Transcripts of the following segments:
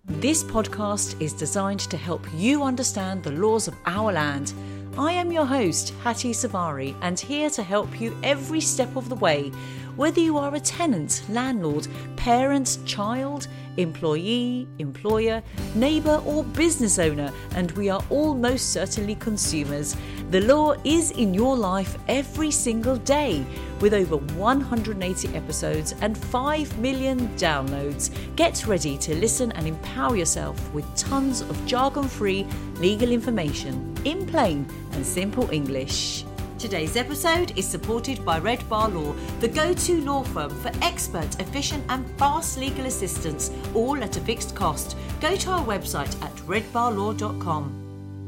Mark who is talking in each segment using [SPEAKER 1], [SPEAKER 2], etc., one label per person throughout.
[SPEAKER 1] This podcast is designed to help you understand the laws of our land. I am your host, Hattie Savari, and here to help you every step of the way. Whether you are a tenant, landlord, parent, child, employee, employer, neighbour or business owner, and we are all most certainly consumers. The law is in your life every single day. With over 180 episodes and 5 million downloads, get ready to listen and empower yourself with tons of jargon-free legal information in plain and simple English. Today's episode is supported by Red Bar Law, the go-to law firm for expert, efficient and fast legal assistance, all at a fixed cost. Go to our website at redbarlaw.com.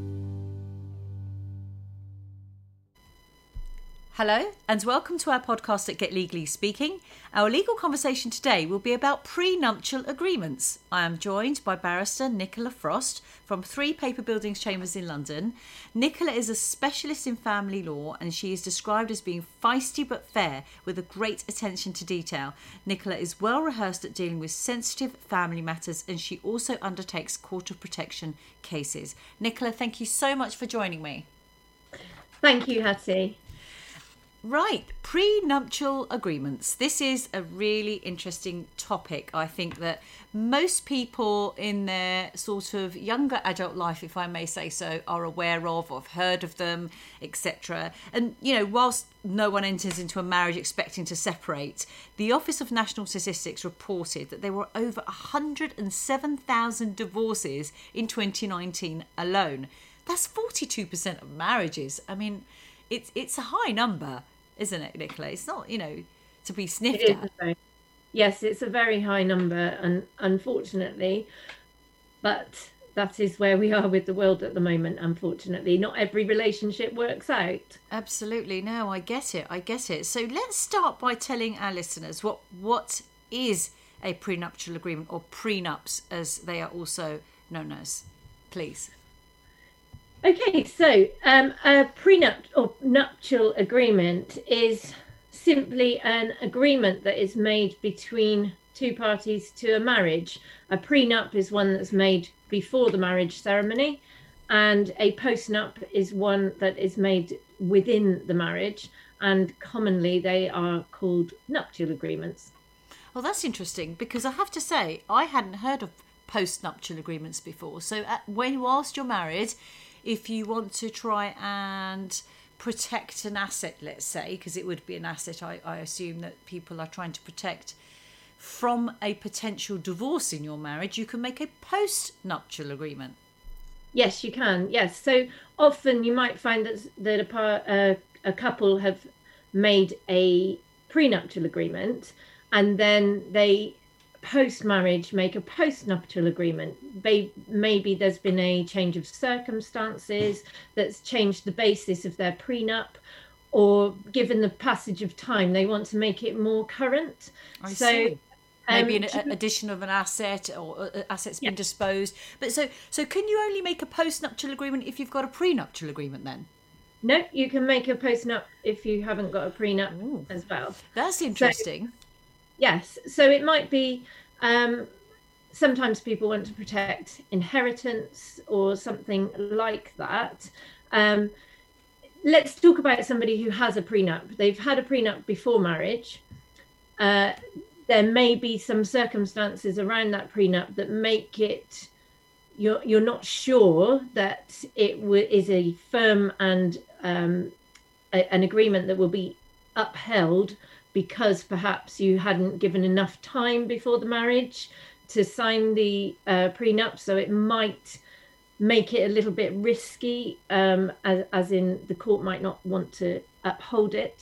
[SPEAKER 1] Hello and welcome to our podcast at Get Legally Speaking. Our legal conversation today will be about prenuptial agreements. I am joined by barrister Nicola Frost from 3 Paper Buildings Chambers in London. Nicola is a specialist in family law and she is described as being feisty but fair with a great attention to detail. Nicola is well rehearsed at dealing with sensitive family matters and she also undertakes court of protection cases. Nicola, thank you so much for joining me.
[SPEAKER 2] Thank you, Hattie.
[SPEAKER 1] Right, prenuptial agreements. This is a really interesting topic. I think that most people in their sort of younger adult life, if I may say so, are aware of or have heard of them, etc. And, you know, whilst no one enters into a marriage expecting to separate, the Office of National Statistics reported that there were over 107,000 divorces in 2019 alone. That's 42% of marriages. I mean, it's a high number, isn't it, Nicola? It's not, to be sniffed at.
[SPEAKER 2] Yes, it's a very high number, and unfortunately, but that is where we are with the world at the moment, unfortunately. Not every relationship works out.
[SPEAKER 1] Absolutely. No, I get it. So let's start by telling our listeners what is a prenuptial agreement, or prenups as they are also known as, please.
[SPEAKER 2] Okay, so a prenup or nuptial agreement is simply an agreement that is made between two parties to a marriage. A prenup is one that's made before the marriage ceremony, and a postnup is one that is made within the marriage, and commonly they are called nuptial agreements.
[SPEAKER 1] Well, that's interesting, because I have to say I hadn't heard of postnuptial agreements before. So whilst you're married, if you want to try and protect an asset, let's say, because it would be an asset, I assume that people are trying to protect from a potential divorce in your marriage, you can make a post-nuptial agreement.
[SPEAKER 2] Yes, you can. Yes. So often you might find that a couple have made a prenuptial agreement and then they post-marriage make a post-nuptial agreement. Maybe there's been a change of circumstances that's changed the basis of their prenup, or given the passage of time they want to make it more current.
[SPEAKER 1] I see. Maybe an addition of an asset, or assets been disposed. But so can you only make a post-nuptial agreement if you've got a prenuptial agreement then?
[SPEAKER 2] No, you can make a post-nup if you haven't got a prenup as well.
[SPEAKER 1] That's interesting.
[SPEAKER 2] Yes, so it might be sometimes people want to protect inheritance or something like that. Let's talk about somebody who has a prenup. They've had a prenup before marriage. There may be some circumstances around that prenup that make it, you're not sure that it is a firm and an agreement that will be upheld, because perhaps you hadn't given enough time before the marriage to sign the prenup. So it might make it a little bit risky, as in the court might not want to uphold it.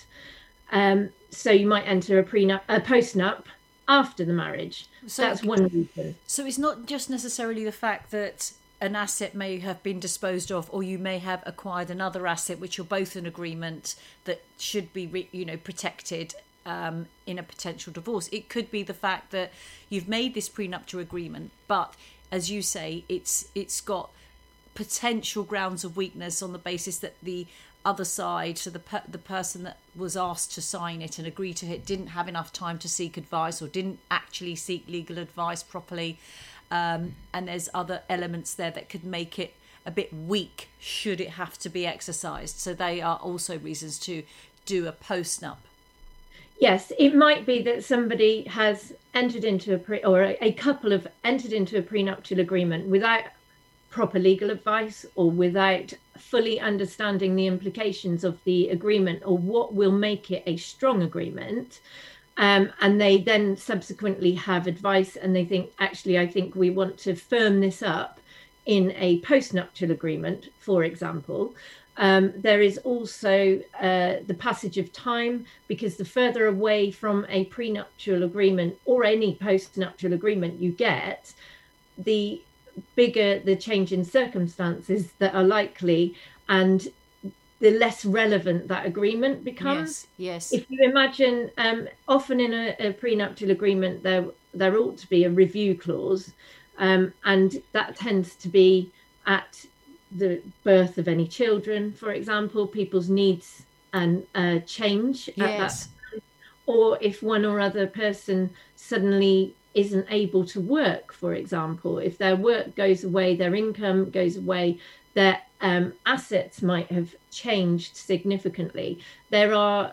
[SPEAKER 2] So you might enter a postnup after the marriage. So that's one reason.
[SPEAKER 1] So it's not just necessarily the fact that an asset may have been disposed of, or you may have acquired another asset which you're both in agreement that should be protected in a potential divorce. It could be the fact that you've made this prenuptial agreement, but as you say, it's got potential grounds of weakness on the basis that the other side, so the person that was asked to sign it and agree to it, didn't have enough time to seek advice, or didn't actually seek legal advice properly. and there's other elements there that could make it a bit weak should it have to be exercised. So they are also reasons to do a post-nup.
[SPEAKER 2] Yes, it might be that somebody has entered into a couple have entered into a prenuptial agreement without proper legal advice, or without fully understanding the implications of the agreement or what will make it a strong agreement. And they then subsequently have advice and they think, actually, I think we want to firm this up in a post-nuptial agreement, for example. There is also the passage of time, because the further away from a prenuptial agreement or any post-nuptial agreement you get, the bigger the change in circumstances that are likely, and the less relevant that agreement becomes.
[SPEAKER 1] Yes.
[SPEAKER 2] If you imagine, often in a prenuptial agreement, there ought to be a review clause, and that tends to be at the birth of any children, for example. People's needs and change at that time, or if one or other person suddenly isn't able to work, for example, if their work goes away, their income goes away, their assets might have changed significantly. There are,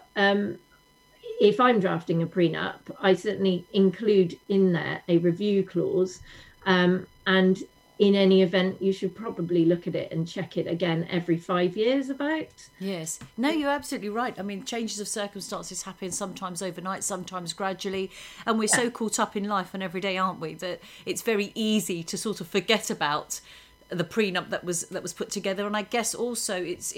[SPEAKER 2] if I'm drafting a prenup, I certainly include in there a review clause, and in any event, you should probably look at it and check it again every 5 years about.
[SPEAKER 1] Yes. No, you're absolutely right. I mean, changes of circumstances happen sometimes overnight, sometimes gradually. And we're so caught up in life and every day, aren't we, that it's very easy to sort of forget about the prenup that was put together. And I guess also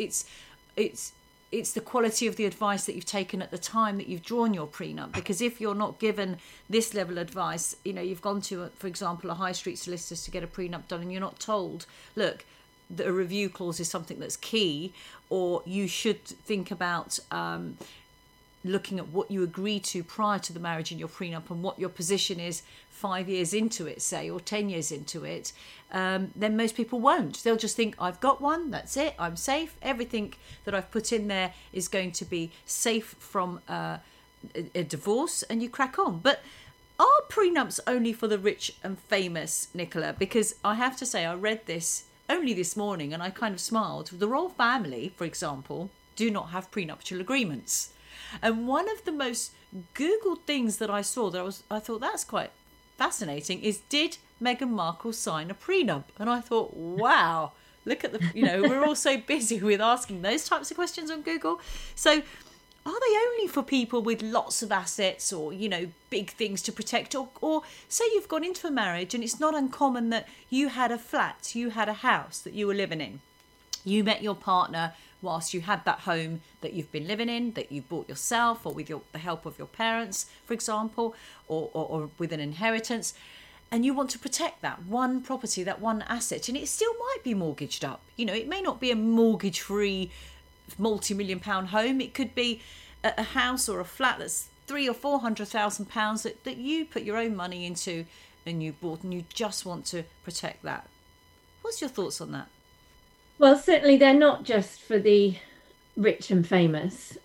[SPEAKER 1] it's the quality of the advice that you've taken at the time that you've drawn your prenup. Because if you're not given this level of advice, you know, you've gone to, for example, a high street solicitor to get a prenup done, and you're not told, look, that a review clause is something that's key, or you should think about looking at what you agreed to prior to the marriage in your prenup and what your position is 5 years into it, say, or 10 years into it, then most people won't. They'll just think, I've got one, that's it, I'm safe. Everything that I've put in there is going to be safe from a divorce, and you crack on. But are prenups only for the rich and famous, Nicola? Because I have to say, I read this only this morning and I kind of smiled. The royal family, for example, do not have prenuptial agreements. And one of the most Googled things that I saw that I thought that's quite fascinating is, did Meghan Markle sign a prenup? And I thought, wow, look at we're all so busy with asking those types of questions on Google. So are they only for people with lots of assets or, big things to protect? Or say you've gone into a marriage and it's not uncommon that you had a flat, you had a house that you were living in. You met your partner whilst you had that home that you've been living in, that you bought yourself or with the help of your parents, for example, or with an inheritance. And you want to protect that one property, that one asset, and it still might be mortgaged up. It may not be a mortgage-free multi-million-pound home. It could be a house or a flat that's £300,000 or £400,000 that you put your own money into and you bought, and you just want to protect that. What's your thoughts on that?
[SPEAKER 2] Well, certainly they're not just for the rich and famous.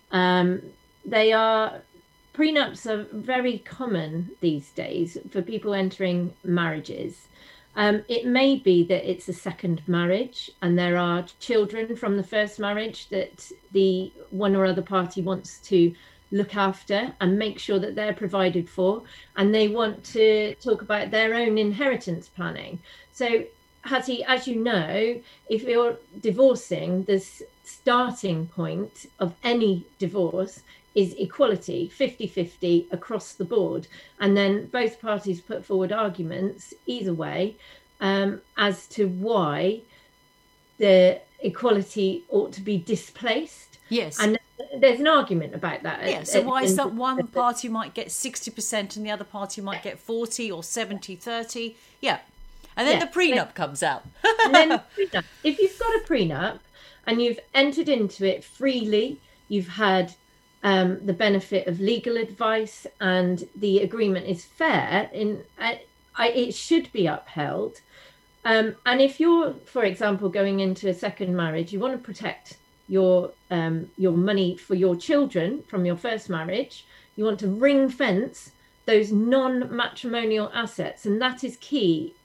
[SPEAKER 2] Prenups are very common these days for people entering marriages. It may be that it's a second marriage and there are children from the first marriage that the one or other party wants to look after and make sure that they're provided for, and they want to talk about their own inheritance planning. So, Hattie, as you know, if you're divorcing, the starting point of any divorce is equality, 50-50 across the board. And then both parties put forward arguments either way as to why the equality ought to be displaced.
[SPEAKER 1] Yes.
[SPEAKER 2] And there's an argument about that.
[SPEAKER 1] Yeah, so why is that one party might get 60% and the other party might get 40 or 70-30? Yeah. And then the prenup comes out.
[SPEAKER 2] And then the prenup. If you've got a prenup and you've entered into it freely, you've had the benefit of legal advice, and the agreement is fair, it should be upheld. And if you're, for example, going into a second marriage, you want to protect your money for your children from your first marriage, you want to ring fence those non-matrimonial assets, and that is key.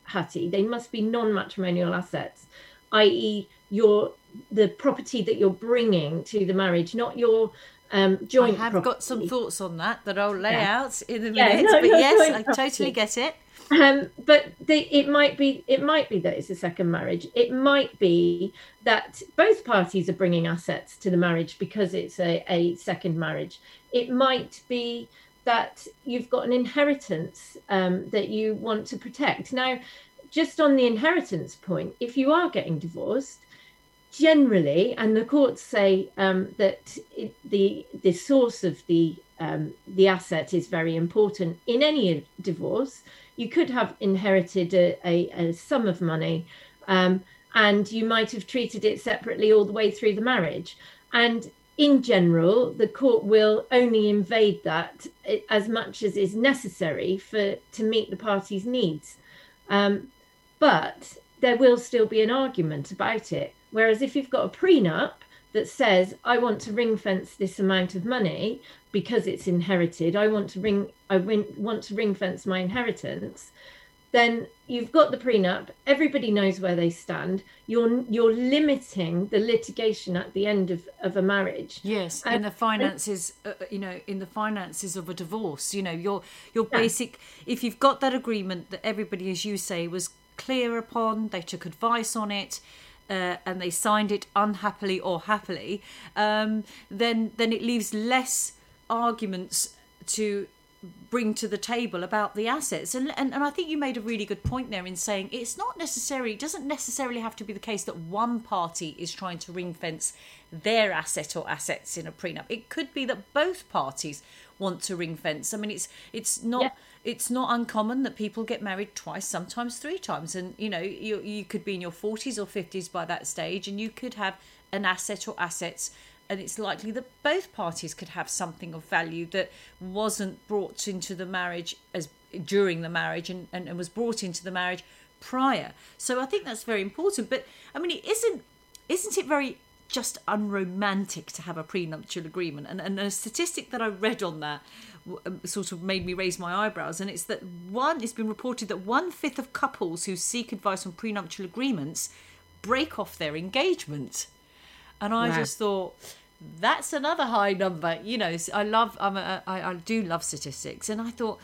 [SPEAKER 2] Hattie. They must be non-matrimonial assets, i.e. the property that you're bringing to the marriage, not your joint
[SPEAKER 1] I have
[SPEAKER 2] property.
[SPEAKER 1] got some thoughts on that I'll lay out in a minute.
[SPEAKER 2] No,
[SPEAKER 1] but yes, I
[SPEAKER 2] property.
[SPEAKER 1] totally get it.
[SPEAKER 2] But it might be that it's a second marriage. It might be that both parties are bringing assets to the marriage because it's a second marriage. It might be that you've got an inheritance that you want to protect. Now, just on the inheritance point, if you are getting divorced, generally, and the courts say that the source of the asset is very important in any divorce. You could have inherited a sum of money, and you might have treated it separately all the way through the marriage. And in general, the court will only invade that as much as is necessary to meet the parties' needs. But there will still be an argument about it. Whereas if you've got a prenup that says, I want to ring fence this amount of money because it's inherited, I want to ring fence my inheritance, then you've got the prenup, everybody knows where they stand, you're limiting the litigation at the end of a marriage.
[SPEAKER 1] Yes, in the finances, in the finances of a divorce, your basic, if you've got that agreement that everybody, as you say, was clear upon, they took advice on it, and they signed it unhappily or happily, then it leaves less arguments to bring to the table about the assets. And I think you made a really good point there in saying it doesn't necessarily have to be the case that one party is trying to ring fence their asset or assets in a prenup. It could be that both parties want to ring fence. I mean, it's not uncommon that people get married twice, sometimes 3 times, and you could be in your 40s or 50s by that stage, and you could have an asset or assets, and it's likely that both parties could have something of value that wasn't brought into the marriage as during the marriage and was brought into the marriage prior. So I think that's very important. But I mean, isn't it very just unromantic to have a prenuptial agreement? And a statistic that I read on that sort of made me raise my eyebrows, and it's that it's been reported that 1/5 of couples who seek advice on prenuptial agreements break off their engagement. And I just thought, that's another high number. I do love statistics, and I thought,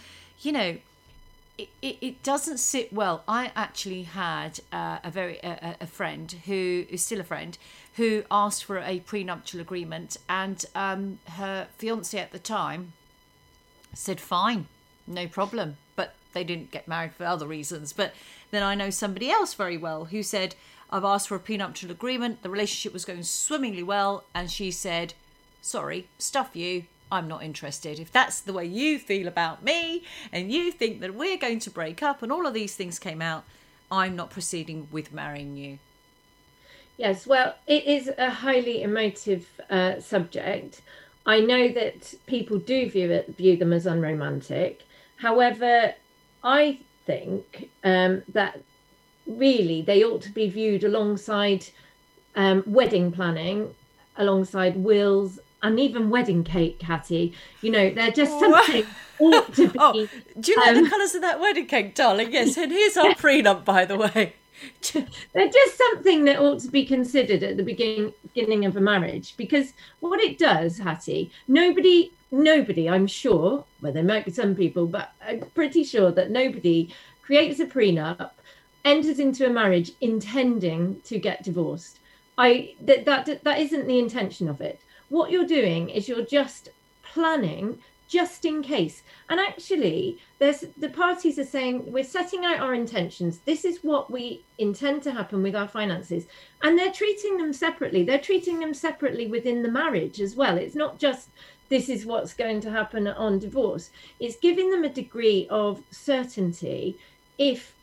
[SPEAKER 1] it doesn't sit well. I actually had a friend who is still a friend who asked for a prenuptial agreement, and her fiance at the time said fine, no problem, but they didn't get married for other reasons. But then I know somebody else very well who said, I've asked for a prenuptial agreement, the relationship was going swimmingly well, and she said, sorry, stuff you, I'm not interested. If that's the way you feel about me and you think that we're going to break up and all of these things came out, I'm not proceeding with marrying you.
[SPEAKER 2] Yes, well, it is a highly emotive subject. I know that people do view them as unromantic. However, I think that really they ought to be viewed alongside wedding planning, alongside wills, and even wedding cake, Hattie. They're just something ought to be.
[SPEAKER 1] Oh, do you like the colours of that wedding cake, darling? Yes, and here's our prenup, by the way.
[SPEAKER 2] They're just something that ought to be considered at the beginning of a marriage, because what it does, Hattie, nobody, I'm sure, well, there might be some people, but I'm pretty sure that nobody creates a prenup, enters into a marriage intending to get divorced. That isn't the intention of it. What you're doing is you're just planning just in case. And actually, the parties are saying, we're setting out our intentions. This is what we intend to happen with our finances. And they're treating them separately. They're treating them separately within the marriage as well. It's not just this is what's going to happen on divorce. It's giving them a degree of certainty if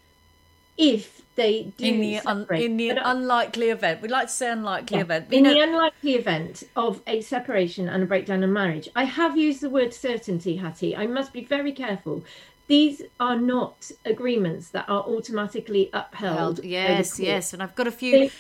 [SPEAKER 2] they do
[SPEAKER 1] in the unlikely event. We'd like to say unlikely event.
[SPEAKER 2] In the unlikely event of a separation and a breakdown of marriage. I have used the word certainty, Hattie. I must be very careful. These are not agreements that are automatically upheld.
[SPEAKER 1] Yes. And I've got a few.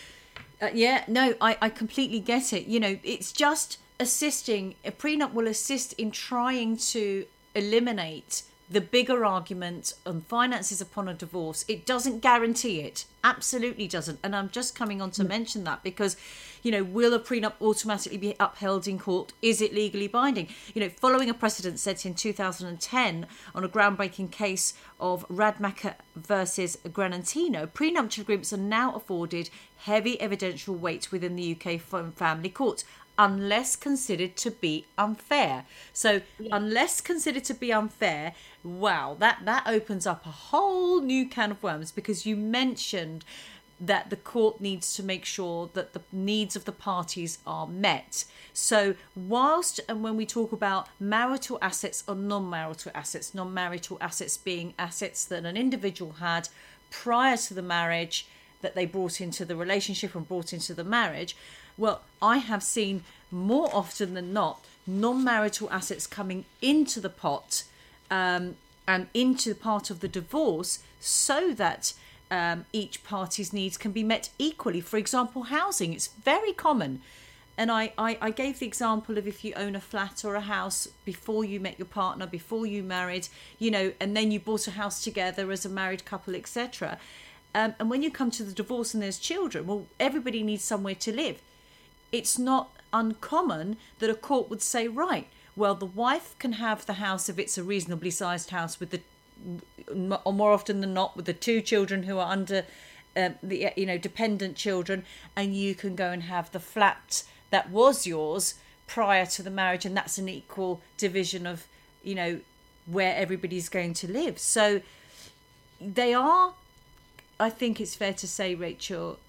[SPEAKER 1] I completely get it. It's just assisting. A prenup will assist in trying to eliminate the bigger argument on finances upon a divorce, it doesn't guarantee it. Absolutely doesn't. And I'm just coming on to mention that because, will a prenup automatically be upheld in court? Is it legally binding? Following a precedent set in 2010 on a groundbreaking case of Radmacher versus Granatino, prenuptial agreements are now afforded heavy evidential weight within the UK family courts, unless considered to be unfair. So unless considered to be unfair, wow, that opens up a whole new can of worms, because you mentioned that the court needs to make sure that the needs of the parties are met. So whilst, and when we talk about marital assets or non-marital assets being assets that an individual had prior to the marriage, that they brought into the relationship and brought into the marriage, well, I have seen more often than not non-marital assets coming into the pot and into part of the divorce, so that each party's needs can be met equally. For example, housing. It's very common. And I gave the example of if you own a flat or a house before you met your partner, before you married, and then you bought a house together as a married couple, etc. And when you come to the divorce and there's children, well, everybody needs somewhere to live. It's not uncommon that a court would say, right, well, the wife can have the house if it's a reasonably sized house with or more often than not, with the two children who are under dependent children, and you can go and have the flat that was yours prior to the marriage, and that's an equal division of, where everybody's going to live. So they are, I think it's fair to say, Rachel,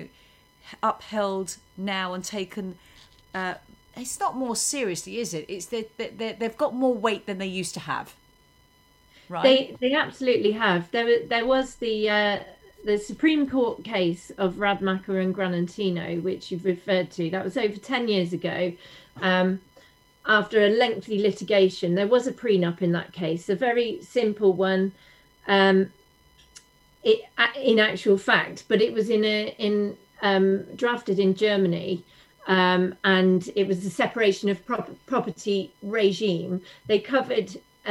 [SPEAKER 1] upheld now and taken, it's not more seriously, is it? It's they've got more weight than they used to have, right?
[SPEAKER 2] They absolutely have. There was the Supreme Court case of Radmacher and Granatino, which you've referred to. That was over 10 years ago. After a lengthy litigation, there was a prenup in that case, a very simple one. In actual fact, but it was drafted in Germany, and it was the separation of property regime. They covered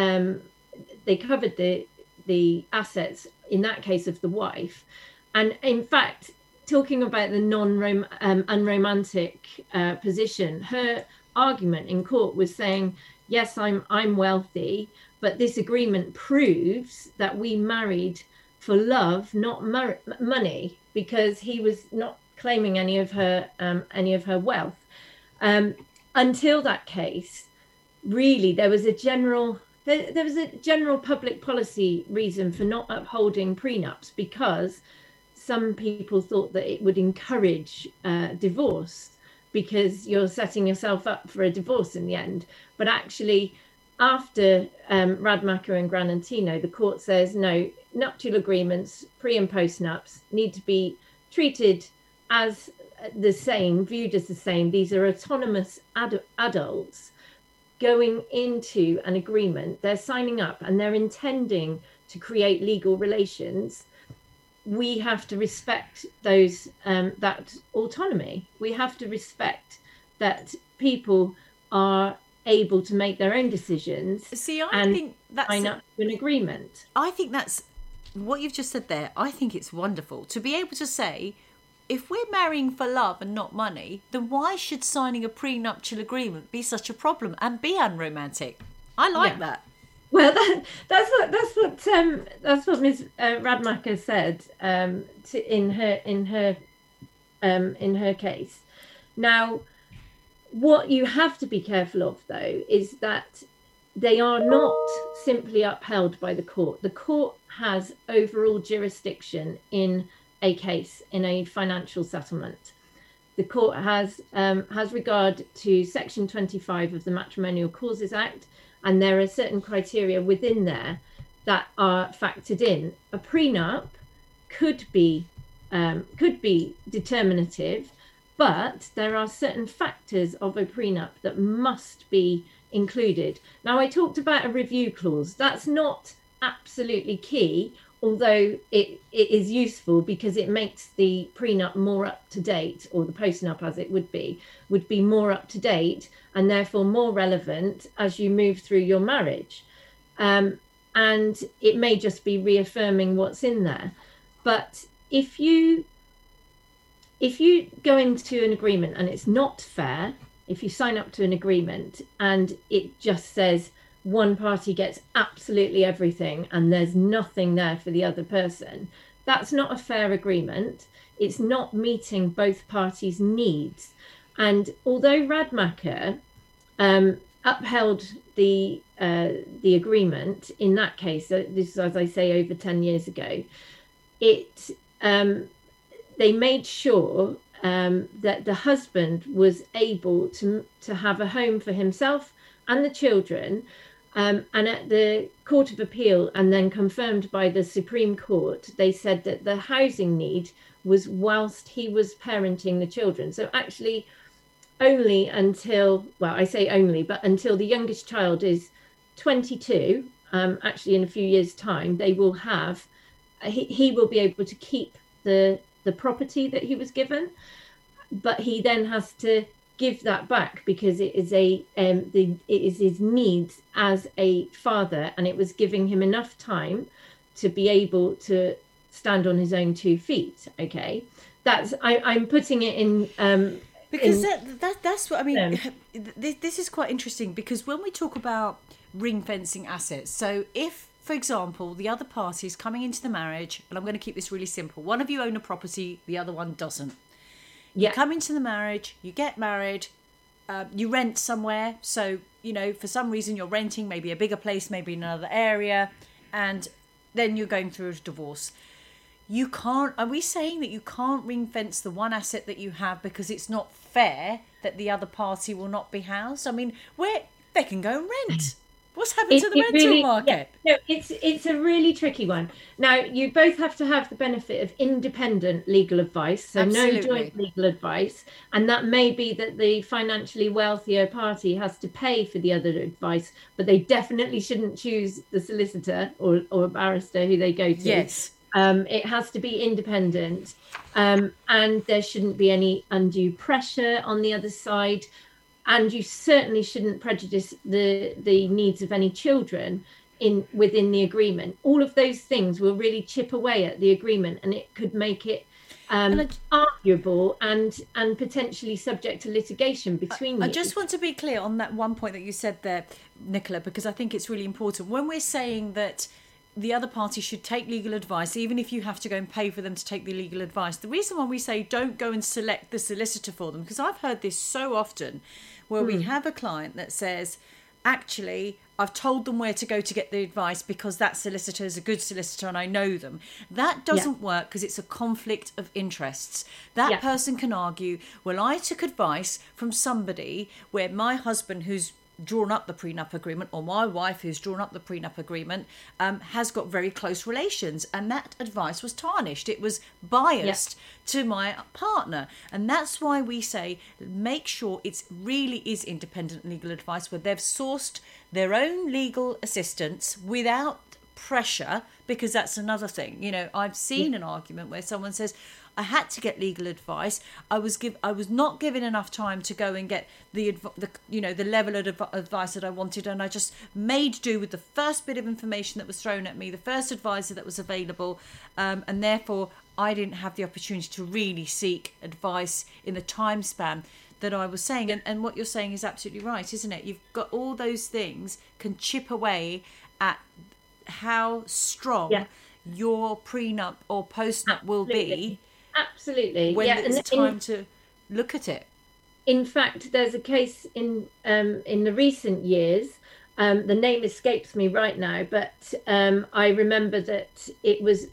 [SPEAKER 2] the assets in that case of the wife, and in fact, talking about the unromantic position, her argument in court was saying, yes, I'm wealthy, but this agreement proves that we married for love, not money, because he was not claiming any of her wealth. Until that case, really, there was a general public policy reason for not upholding prenups, because some people thought that it would encourage divorce, because you're setting yourself up for a divorce in the end. But actually, after Radmacher and Granatino, the court says no, nuptial agreements, pre and post nups, need to be treated as the same, viewed as the same. These are autonomous adults going into an agreement. They're signing up and they're intending to create legal relations. We have to respect those that autonomy. We have to respect that people are able to make their own decisions.
[SPEAKER 1] See, I think that's
[SPEAKER 2] sign up to an agreement.
[SPEAKER 1] I think that's what you've just said there. I think it's wonderful to be able to say, if we're marrying for love and not money, then why should signing a prenuptial agreement be such a problem and be unromantic? I like that.
[SPEAKER 2] Well, that's what Ms. Radmacher said in her case. Now, what you have to be careful of, though, is that they are not simply upheld by the court. The court has overall jurisdiction in a case, in a financial settlement. The court has regard to Section 25 of the Matrimonial Causes Act, and there are certain criteria within there that are factored in. A prenup could be determinative, but there are certain factors of a prenup that must be included. Now, I talked about a review clause. That's not absolutely key, although it is useful because it makes the prenup more up to date, or the postnup, as it would be more up to date and therefore more relevant as you move through your marriage. and it may just be reaffirming what's in there. But if you go into an agreement and it's not fair, if you sign up to an agreement and it just says one party gets absolutely everything and there's nothing there for the other person, that's not a fair agreement. It's not meeting both parties' needs. And although Radmacher upheld the agreement in that case, this is, as I say, over 10 years ago, they made sure that the husband was able to have a home for himself and the children. And at the Court of Appeal, and then confirmed by the Supreme Court, they said that the housing need was whilst he was parenting the children. So actually, only until, well, I say only, but until the youngest child is 22, actually in a few years' time, they will have, he will be able to keep the property that he was given, but he then has to give that back because it is it is his needs as a father, and it was giving him enough time to be able to stand on his own 2 feet. Okay, I'm putting it in
[SPEAKER 1] because that's what I mean. This is quite interesting because when we talk about ring fencing assets, so if, for example, the other party is coming into the marriage, and I'm going to keep this really simple, one of you own a property, the other one doesn't. You come into the marriage, you get married, you rent somewhere. So, for some reason you're renting maybe a bigger place, maybe in another area, and then you're going through a divorce. Are we saying that you can't ring fence the one asset that you have because it's not fair that the other party will not be housed? I mean, they can go and rent. What's happened to the rental market?
[SPEAKER 2] No, it's a really tricky one. Now, you both have to have the benefit of independent legal advice, so Absolutely. No joint legal advice. And that may be that the financially wealthier party has to pay for the other advice, but they definitely shouldn't choose the solicitor or barrister who they go to.
[SPEAKER 1] Yes.
[SPEAKER 2] It has to be independent, and there shouldn't be any undue pressure on the other side. And you certainly shouldn't prejudice the needs of any children within the agreement. All of those things will really chip away at the agreement, and it could make it arguable and potentially subject to litigation between you.
[SPEAKER 1] I just want to be clear on that one point that you said there, Nicola, because I think it's really important. When we're saying that the other party should take legal advice, even if you have to go and pay for them to take the legal advice, the reason why we say don't go and select the solicitor for them, because I've heard this so often, where we have a client that says, actually, I've told them where to go to get the advice because that solicitor is a good solicitor and I know them. That doesn't work because it's a conflict of interests. That person can argue, well, I took advice from somebody where my husband, who's drawn up the prenup agreement, or my wife who's drawn up the prenup agreement, has got very close relations, and that advice was tarnished. It was biased to my partner, and that's why we say make sure it really is independent legal advice where they've sourced their own legal assistance without pressure, because that's another thing. I've seen an argument where someone says, I had to get legal advice. I was not given enough time to go and get the level of advice that I wanted, and I just made do with the first bit of information that was thrown at me, the first advisor that was available, and therefore I didn't have the opportunity to really seek advice in the time span that I was saying. And what you're saying is absolutely right, isn't it? You've got all those things can chip away at how strong your prenup or postnup will be.
[SPEAKER 2] Absolutely.
[SPEAKER 1] When it's time to look at it.
[SPEAKER 2] In fact, there's a case in the recent years. The name escapes me right now, but I remember that it was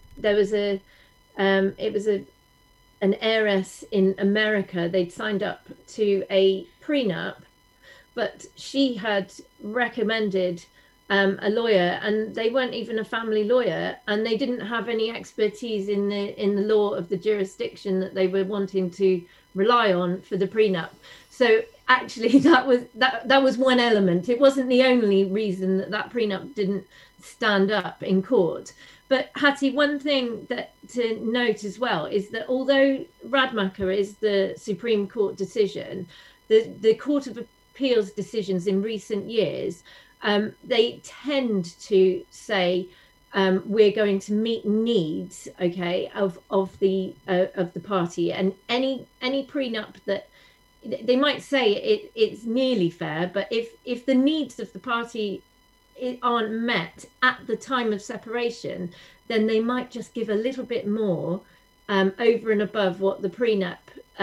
[SPEAKER 2] an heiress in America. They'd signed up to a prenup, but she had recommended a lawyer, and they weren't even a family lawyer, and they didn't have any expertise in the law of the jurisdiction that they were wanting to rely on for the prenup. So actually that was one element. It wasn't the only reason that prenup didn't stand up in court. But Hattie, one thing to note as well is that although Radmacher is the Supreme Court decision, the Court of Appeals decisions in recent years they tend to say, we're going to meet needs, okay, of the party, and any prenup that they might say it's nearly fair, but if the needs of the party aren't met at the time of separation, then they might just give a little bit more over and above what the prenup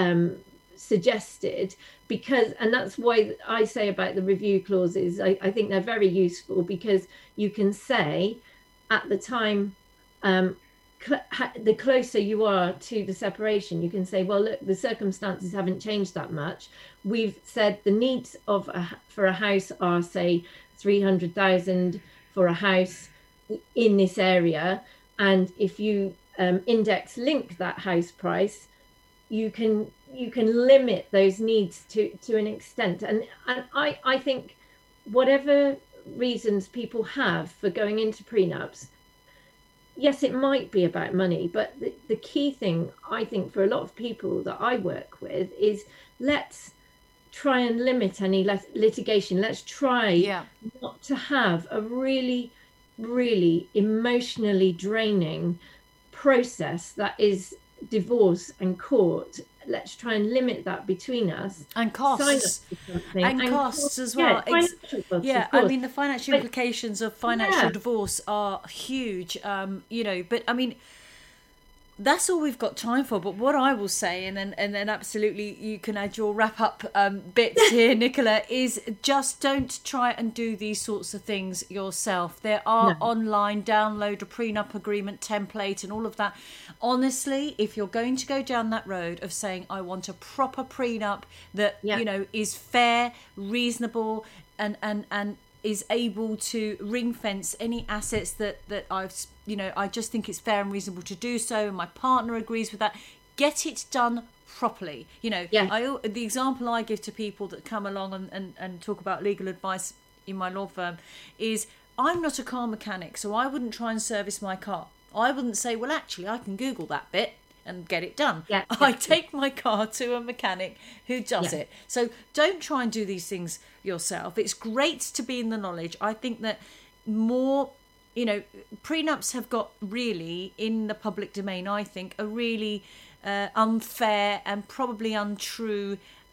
[SPEAKER 2] suggested, because, and that's why I say about the review clauses, I think they're very useful, because you can say at the time, the closer you are to the separation, you can say, well, look, the circumstances haven't changed that much. We've said the needs for a house are, say, 300,000 for a house in this area, and if you index link that house price, you can limit those needs to an extent. And I think whatever reasons people have for going into prenups, yes, it might be about money, but the key thing, I think, for a lot of people that I work with is, let's try and limit any litigation. Let's try not to have a really, really emotionally draining process that is divorce and court. Let's try and limit that between us.
[SPEAKER 1] And costs. And costs as well.
[SPEAKER 2] Yeah,
[SPEAKER 1] I mean, the financial implications of financial divorce are huge, but I mean, that's all we've got time for. But what I will say, and then absolutely you can add your wrap up bits here, Nicola, is just don't try and do these sorts of things yourself. There are online, download a prenup agreement template and all of that. Honestly, if you're going to go down that road of saying, I want a proper prenup that is fair, reasonable, and is able to ring fence any assets that I've, I just think it's fair and reasonable to do so, and my partner agrees with that. Get it done properly. The example I give to people that come along and talk about legal advice in my law firm is, I'm not a car mechanic, so I wouldn't try and service my car. I wouldn't say, well, actually, I can Google that bit and get it done. I take my car to a mechanic who does it. So don't try and do these things yourself. It's great to be in the knowledge. I think that more, prenups have got really, in the public domain, I think, a really unfair and probably untrue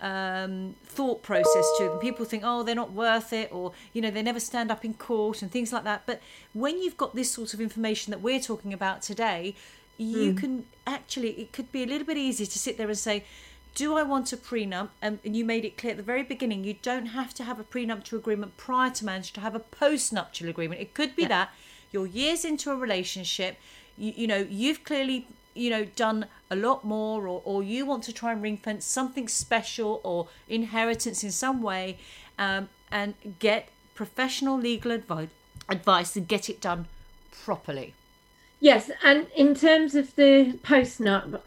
[SPEAKER 1] thought process to them. People think, oh, they're not worth it, or they never stand up in court and things like that. But when you've got this sort of information that we're talking about today, you can actually, it could be a little bit easier to sit there and say, do I want a prenup? And you made it clear at the very beginning, you don't have to have a prenuptial agreement prior to marriage to have a postnuptial agreement. It could be that you're years into a relationship, you've clearly done a lot more, or you want to try and ring fence something special or inheritance in some way, and get professional legal advice and get it done properly.
[SPEAKER 2] Yes, and in terms of the postnup,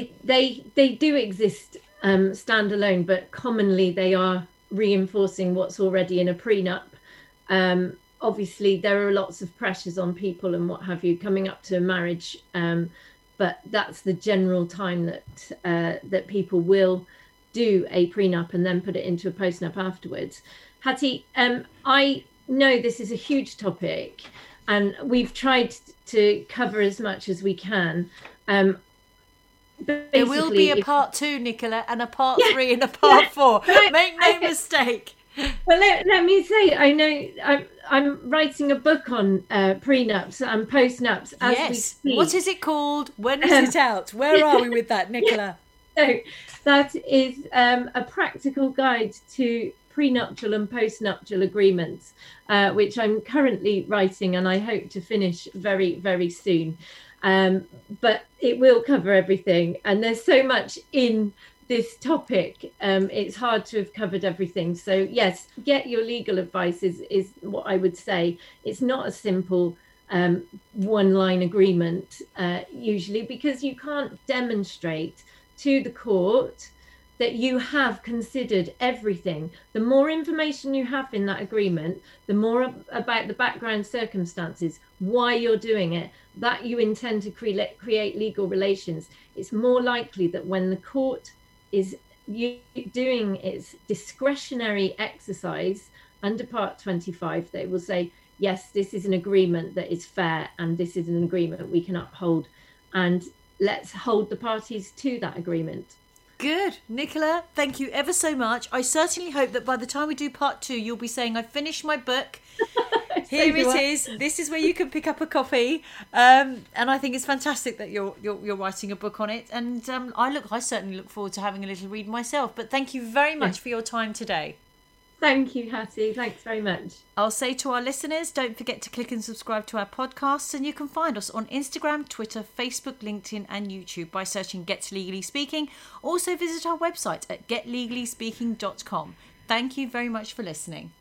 [SPEAKER 2] they do exist standalone, but commonly they are reinforcing what's already in a prenup. Obviously, there are lots of pressures on people and what have you coming up to marriage, but that's the general time that people will do a prenup and then put it into a postnup afterwards. Hattie, I know this is a huge topic, and we've tried to cover as much as we can.
[SPEAKER 1] There will be a part 2, Nicola, and a part 3 and a part 4. Make no mistake.
[SPEAKER 2] Well, let me say, I know I'm writing a book on prenups and postnups as we speak.
[SPEAKER 1] What is it called? When is it out? Where are we with that, Nicola?
[SPEAKER 2] So that is a practical guide to prenuptial and postnuptial agreements, which I'm currently writing, and I hope to finish very, very soon. But it will cover everything, and there's so much in this topic, it's hard to have covered everything. So yes, get your legal advice is what I would say. It's not a simple one-line agreement usually, because you can't demonstrate to the court that you have considered everything. The more information you have in that agreement, the more about the background circumstances, why you're doing it, that you intend to create legal relations, it's more likely that when the court is doing its discretionary exercise under Part 25 that will say, yes, this is an agreement that is fair and this is an agreement we can uphold, and let's hold the parties to that agreement.
[SPEAKER 1] Good. Nicola, thank you ever so much. I certainly hope that by the time we do part 2, you'll be saying, I've finished my book. Here it is. This is where you can pick up a copy. And I think it's fantastic that you're writing a book on it. And I certainly look forward to having a little read myself. But thank you very much for your time today.
[SPEAKER 2] Thank you, Hattie. Thanks very much.
[SPEAKER 1] I'll say to our listeners, don't forget to click and subscribe to our podcasts, and you can find us on Instagram, Twitter, Facebook, LinkedIn and YouTube by searching Get Legally Speaking. Also visit our website at getlegallyspeaking.com. Thank you very much for listening.